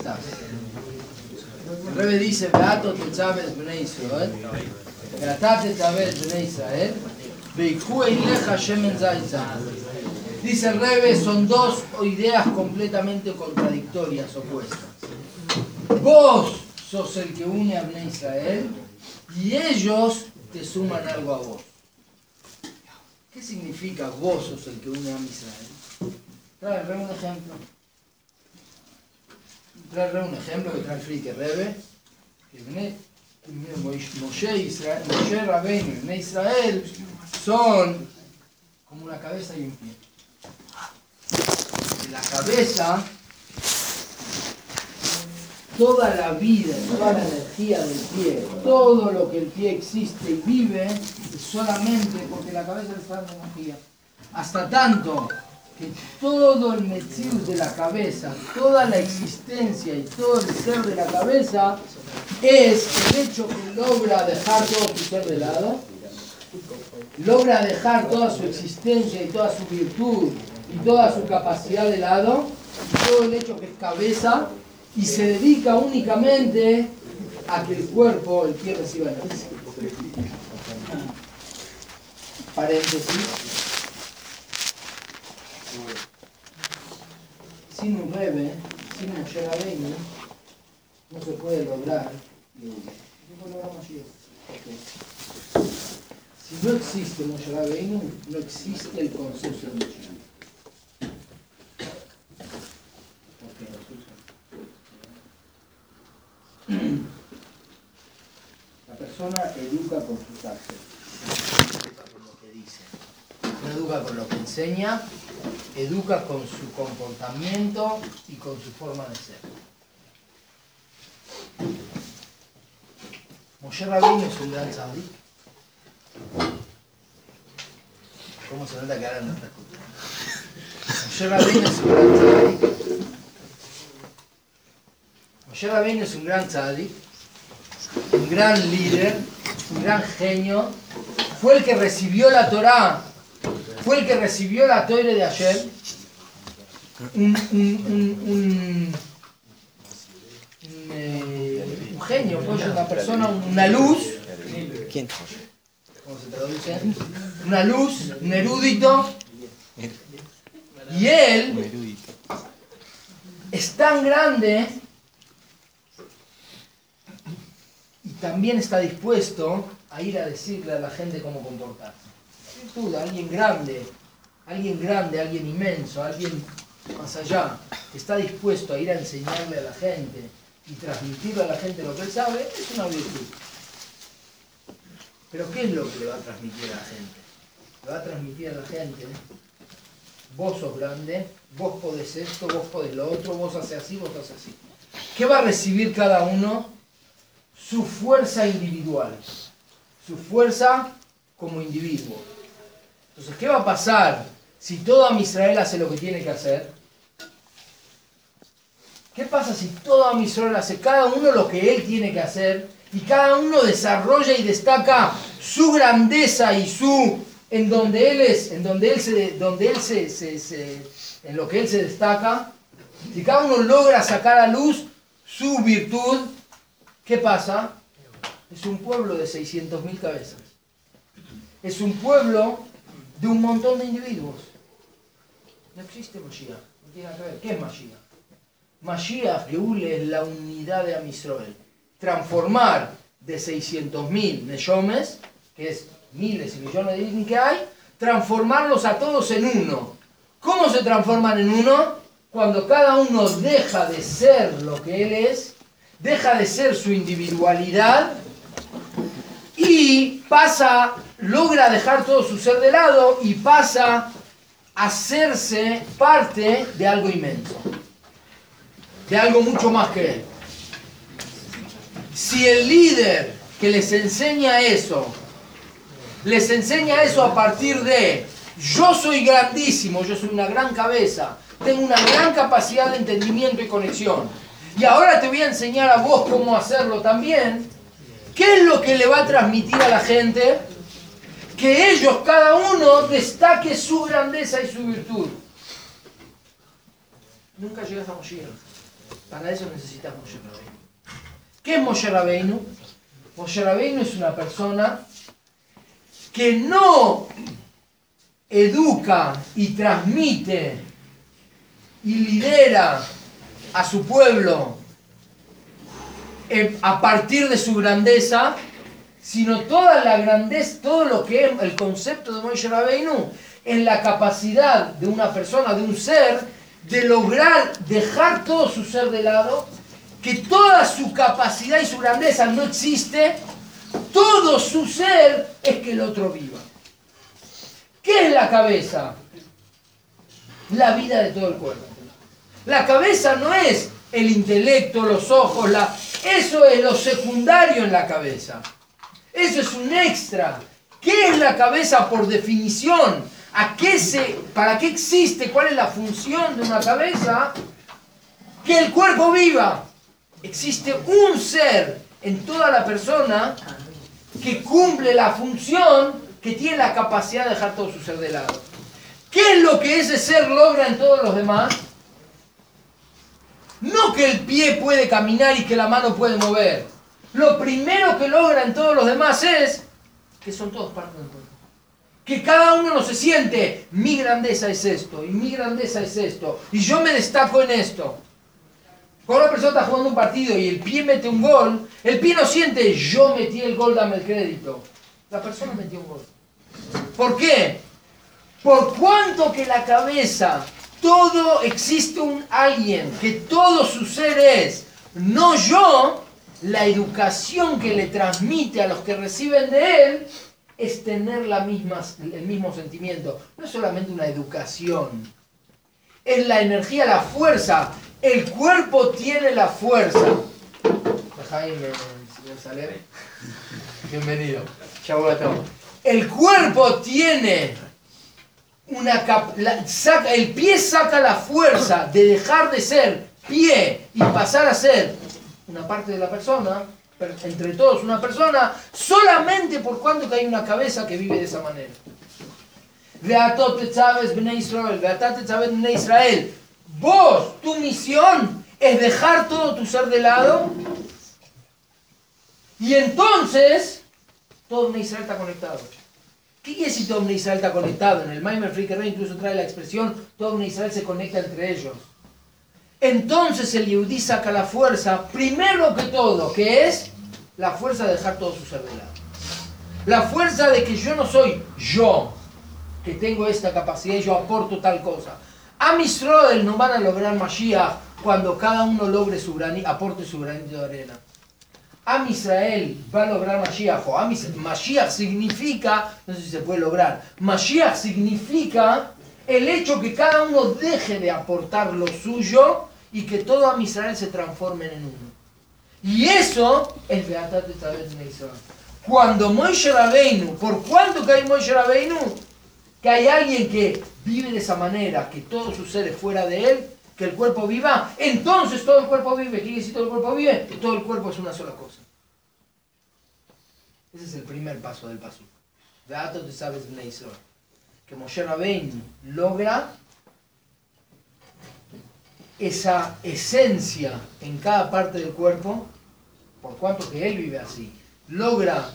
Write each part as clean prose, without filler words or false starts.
estás? El Rebbe dice, Beato Tetzavet Bnei Israel, Beatá Tetzavet Bnei Israel, Veikhu Eileja Shemen Zaytzah. Dice el Rebbe, son dos ideas completamente contradictorias, opuestas. Vos sos el que une a Bnei Israel y ellos te suman algo a vos. ¿Qué significa vos sos el que une a Israel? Trae el Rebbe un ejemplo. Trae el Rebbe un ejemplo que trae el Frike Rebbe. Moshe Rabbeinu y Bnei Israel son como una cabeza y un pie. La cabeza, toda la vida, toda la energía del pie, todo lo que el pie existe y vive, es solamente porque la cabeza le está dando energía. Hasta tanto que todo el metzius de la cabeza, toda la existencia y todo el ser de la cabeza es el hecho que logra dejar todo su ser de lado, logra dejar toda su existencia y toda su virtud y toda su capacidad de lado, y todo el hecho que es cabeza, y se dedica únicamente a que el cuerpo, el pie, reciba energía. Paréntesis. Sin un Rebbe, sin un Moshe Rabbeinu, no se puede lograr Si no existe Moshe Rabbeinu, no existe el consenso de Moshe. La persona educa con sus actos, educa con lo que dice, no educa con lo que enseña, educa con su comportamiento y con su forma de ser. Moshe Rabbeinu es un gran tzadik. ¿Cómo se nota que ahora no está escuchando? Moshe Rabbeinu es un gran tzadik. Moshe Rabbeinu es un gran tzadik, un gran líder, un gran genio. Fue el que recibió la Torá, fue el que recibió la Torá de Hashem. Un genio, pues una persona, una luz. ¿Quién? ¿Cómo se traduce? Una luz, un erudito. Y él es tan grande y también está dispuesto a ir a decirle a la gente cómo comportarse. Virtud, alguien grande, alguien inmenso, alguien más allá, que está dispuesto a ir a enseñarle a la gente y transmitirle a la gente lo que él sabe, es una virtud. Pero ¿qué es lo que le va a transmitir a la gente? Le va a transmitir a la gente, vos sos grande, vos podés esto, vos podés lo otro, vos haces así, vos haces así. ¿Qué va a recibir cada uno? Su fuerza individual, su fuerza como individuo. Entonces, ¿qué va a pasar si todo Am Israel hace lo que tiene que hacer? ¿Qué pasa si todo Am Israel hace cada uno lo que él tiene que hacer y cada uno desarrolla y destaca su grandeza y su en donde él es, en lo que él se destaca? Si cada uno logra sacar a luz su virtud, ¿qué pasa? Es un pueblo de 600.000 cabezas. Es un pueblo de un montón de individuos. No existe Mashiach. No tiene nada que ver. ¿Qué es Mashiach? Mashiach, Geule, es la unidad de Am Israel. Transformar de 600.000 neshomes, que es miles y millones de Disney que hay, transformarlos a todos en uno. ¿Cómo se transforman en uno? Cuando cada uno deja de ser lo que él es, deja de ser su individualidad y logra dejar todo su ser de lado y pasa a hacerse parte de algo inmenso, de algo mucho más que él. Si el líder que les enseña eso a partir de yo soy grandísimo, yo soy una gran cabeza, tengo una gran capacidad de entendimiento y conexión, y ahora te voy a enseñar a vos cómo hacerlo también, ¿qué es lo que le va a transmitir a la gente? Que ellos, cada uno, destaque su grandeza y su virtud. Nunca llegas a Moshiach. Para eso necesitas Moshe Rabbeinu. ¿Qué es Moshe Rabbeinu? Moshe Rabbeinu es una persona que no educa y transmite y lidera a su pueblo a partir de su grandeza, sino toda la grandeza, todo lo que es el concepto de Moshe Rabbeinu, en la capacidad de una persona, de un ser, de lograr dejar todo su ser de lado, que toda su capacidad y su grandeza no existe, todo su ser es que el otro viva. ¿Qué es la cabeza? La vida de todo el cuerpo. La cabeza no es el intelecto, los ojos, eso es lo secundario en la cabeza. Eso es un extra. ¿Qué es la cabeza por definición? ¿Para qué existe? ¿Cuál es la función de una cabeza? Que el cuerpo viva. Existe un ser en toda la persona que cumple la función, que tiene la capacidad de dejar todo su ser de lado. ¿Qué es lo que ese ser logra en todos los demás? No que el pie puede caminar y que la mano puede mover. Lo primero que logra en todos los demás es que son todos parte del cuerpo. Que cada uno no se siente, mi grandeza es esto, y mi grandeza es esto, y yo me destaco en esto. Cuando una persona está jugando un partido y el pie mete un gol, el pie no siente, yo metí el gol, dame el crédito. La persona metió un gol. ¿Por qué? Por cuanto que la cabeza, todo existe un alguien, que todo su ser es, no yo, la educación que le transmite a los que reciben de él es tener el mismo sentimiento. No es solamente una educación, es la energía, la fuerza. El cuerpo tiene la fuerza. Jaime, señor Salem. Bienvenido. El cuerpo tiene el pie saca la fuerza de dejar de ser pie y pasar a ser una parte de la persona, entre todos una persona, solamente por cuanto que hay una cabeza que vive de esa manera. Veatot tetzaveh bnei Israel, veatat tetzaveh bnei Israel. Vos, tu misión es dejar todo tu ser de lado, y entonces todo Bnei Israel está conectado. ¿Qué quiere decir todo Bnei Israel está conectado? En el Maimer Fricker Rey incluso trae la expresión todo Bnei Israel se conecta entre ellos. Entonces el Yehudí saca la fuerza, primero que todo, que es la fuerza de dejar todo su ser de lado. La fuerza de que yo no soy yo, que tengo esta capacidad y yo aporto tal cosa. Am Israel no van a lograr Mashiach cuando cada uno logre aporte su granito de arena. Am Israel va a lograr Mashiach, o Mashiach significa, no sé si se puede lograr, Mashiach significa el hecho que cada uno deje de aportar lo suyo y que todo Am Israel se transforme en uno. Y eso es Beatat Tetzaveh bnei Israel. Cuando Moshe Rabbeinu, por cuánto que hay Moshe Rabbeinu, que hay alguien que vive de esa manera, que todo su ser es fuera de él, que el cuerpo viva, entonces todo el cuerpo vive. ¿Qué quiere decir todo el cuerpo vive? Que todo el cuerpo es una sola cosa. Ese es el primer paso del pasuk. Beatot Tetzaveh bnei Israel. Que Moshe Rabbeinu logra esa esencia en cada parte del cuerpo, por cuanto que él vive así. Logra,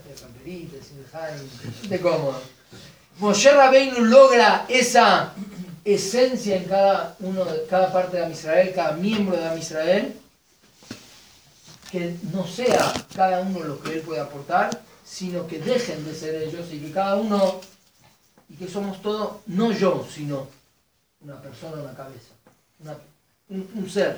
de cómodo. Moshe Rabbeinu logra esa esencia en cada parte de Am Israel, cada miembro de Am Israel, que no sea cada uno lo que él puede aportar, sino que dejen de ser ellos y que cada uno, y que somos todos, no yo, sino una persona, una cabeza, un ser.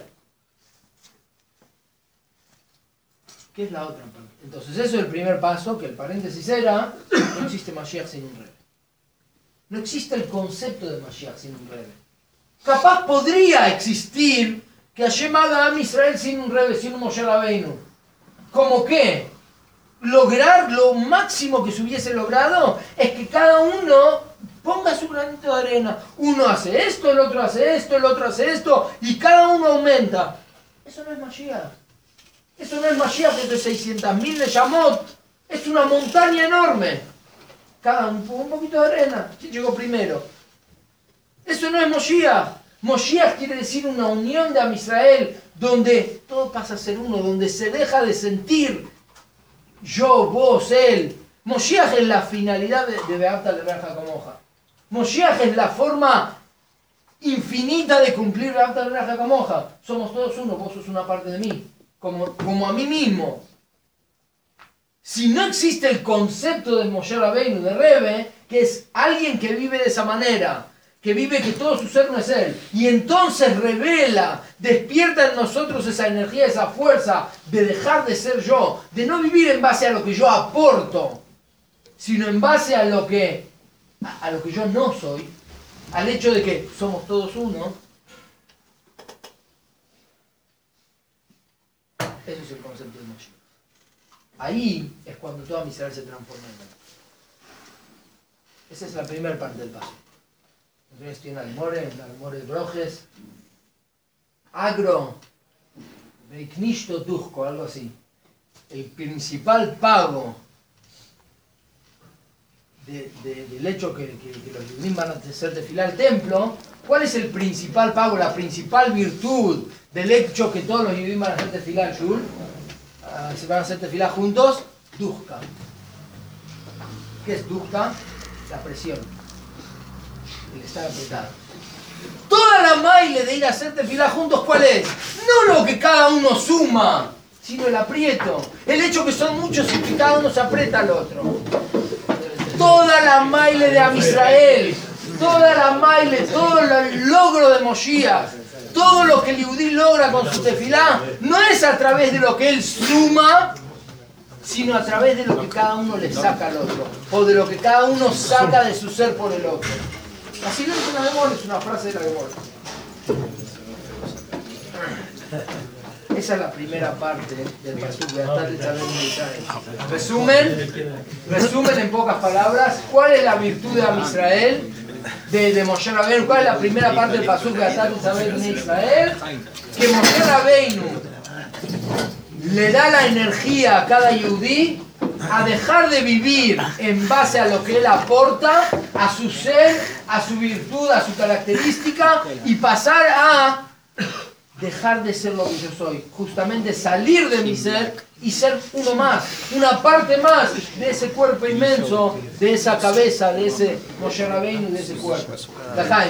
¿Qué es la otra parte? Entonces eso es el primer paso, que el paréntesis era, no existe Mashiach sin un Rebbe. No existe el concepto de Mashiach sin un Rebbe. Capaz podría existir que Hashem haga a Israel sin un Rebbe, sin un Moshe Rabbeinu. ¿Cómo qué? Lograr lo máximo que se hubiese logrado es que cada uno ponga su granito de arena. Uno hace esto, el otro hace esto, el otro hace esto, y cada uno aumenta. Eso no es Mashiach. Eso no es Mashiach de 600.000 Neshamot. Es una montaña enorme. Cada uno un poquito de arena. ¿Quién llegó primero? Eso no es Moshiach. Moshiach quiere decir una unión de Am Israel, donde todo pasa a ser uno, donde se deja de sentir yo, vos, él. Moshiach es la finalidad de Beata Leverja Camoja. Moshiach es la forma infinita de cumplir Beata Leverja Camoja. Somos todos uno, vos sos una parte de mí, como a mí mismo. Si no existe el concepto de Moshe Rabbeinu, de Rebbe, que es alguien que vive de esa manera, que vive que todo su ser no es él, y entonces revela, despierta en nosotros esa energía, esa fuerza de dejar de ser yo, de no vivir en base a lo que yo aporto, sino en base a lo que yo no soy, al hecho de que somos todos uno. Ese es el concepto de Moshe. Ahí es cuando toda mi ser se transforma en él. Esa es la primera parte del paso. Entonces tiene Almore Brojes, Agro, Veiknishto Tuzco, algo así. El principal pago del hecho que los Yudim van a hacer tefilá al templo, ¿cuál es el principal pago, la principal virtud del hecho que todos los Yudim van a hacer tefilá al Shul? Se van a hacer tefilá juntos, Duzka. ¿Qué es Duzka? La presión, el estar apretado. Toda la maile de ir a hacer tefilá juntos, ¿cuál es? No lo que cada uno suma, sino el aprieto. El hecho que son muchos y que cada uno se aprieta al otro. Toda la maile de Am Israel, toda la maile, todo el logro de Moshiach, todo lo que el Yehudí logra con su tefilá, no es a través de lo que él suma, sino a través de lo que cada uno le saca al otro, o de lo que cada uno saca de su ser por el otro. Así lo dice la Gemora, es una frase de la Gemora. Esa es la primera parte del pasuk de Atat Etzabel Israel. Resumen en pocas palabras, ¿cuál es la virtud de Am Israel? De Moshe Rabbeinu, ¿cuál es la primera parte del pasuk de Atat Etzabel Israel? Que Moshe Rabbeinu le da la energía a cada yudí a dejar de vivir en base a lo que él aporta, a su ser, a su virtud, a su característica, y pasar a dejar de ser lo que yo soy, justamente salir de mi ser y ser uno más, una parte más de ese cuerpo inmenso, de esa cabeza, de ese Moshe Rabbeinu, de ese cuerpo. L'chaim.